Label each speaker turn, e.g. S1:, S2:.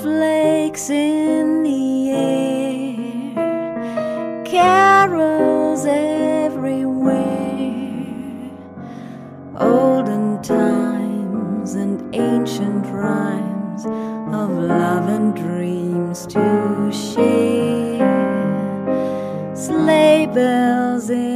S1: snowflakes in the air, carols everywhere, olden times and ancient rhymes of love and dreams to share, sleigh bells in